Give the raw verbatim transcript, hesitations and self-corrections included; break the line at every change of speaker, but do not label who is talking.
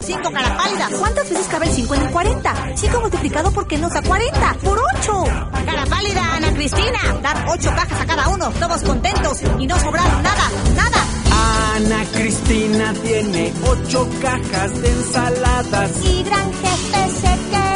cinco, cara pálida.
¿Cuántas veces cabe el cinco en el cuarenta? cinco multiplicado por qué nos da cuarenta. ¡Por ocho!
Cara pálida, Ana Cristina. Dar ocho cajas a cada uno, todos contentos y no sobraron nada, nada.
Ana Cristina tiene ocho cajas de ensaladas.
Y gran jefe se queda